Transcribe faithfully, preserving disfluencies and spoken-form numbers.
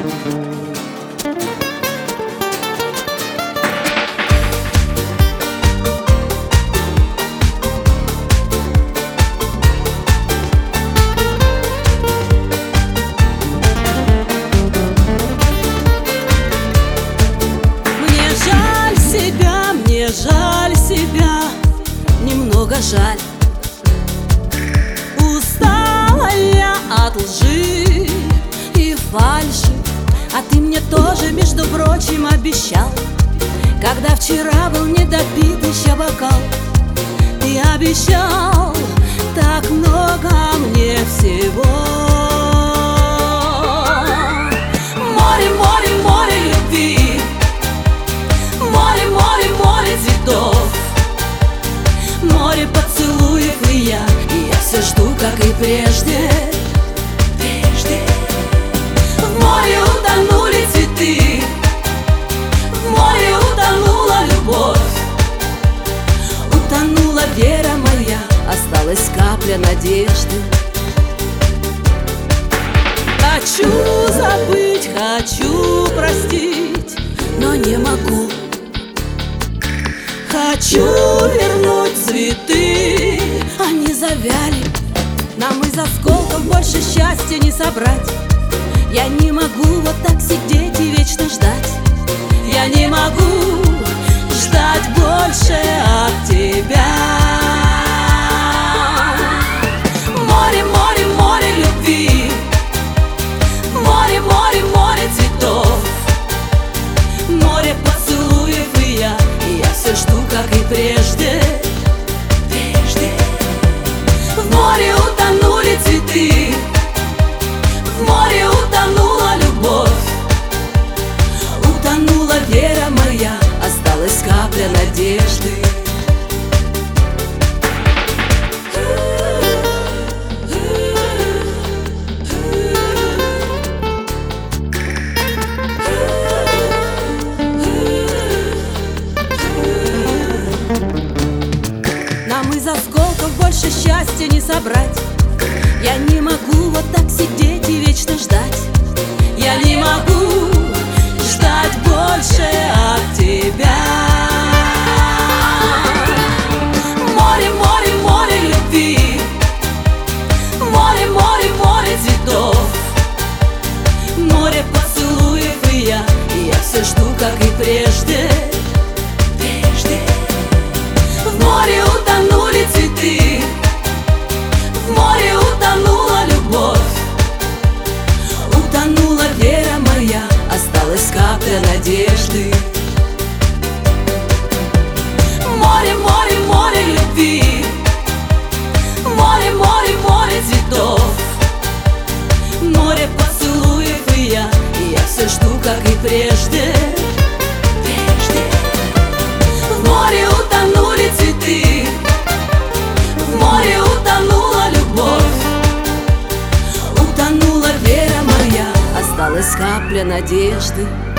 Жаль себя, немного жаль. Устала я от лжи и фальши, а ты мне тоже, между прочим, обещал. Когда вчера был недопит еще бокал, ты обещал так много мне всего. Море, море, море любви, море, море, море цветов, море поцелуев, и я, и я все жду, как и прежде. Прежде. В море утонули цветы, в море утонула любовь, утонула вера моя, осталась капля надежды. Хочу забыть, хочу простить, но не могу. Хочу вернуть цветы, они завяли. Нам из осколков больше счастья не собрать. Я не могу вот так сидеть и вечно ждать. Я не могу ждать больше от тебя. Море, море, море любви, море, море, море цветов, море поцелуев, и я, и я все жду, как и прежде. Прежде. В море утонули цветы, в море утонула любовь, утонула вера моя, осталась капля надежды. Нам из осколков больше счастья не собрать. Я не могу вот так сидеть и вечно ждать. Я не могу ждать больше от тебя. Море, море, море любви, море, море, море цветов, море поцелуев, и я, и я все жду, как и прежде. Прежде. В море утонули цветы, в море утонула любовь, утонула вера моя, осталась капля надежды. Море, море, море любви, море, море, море цветов, море поцелуев, и я, и я все жду, как и прежде. Прежде. В море утонули цветы, в море утонула любовь, утонула вера моя, осталась капля надежды.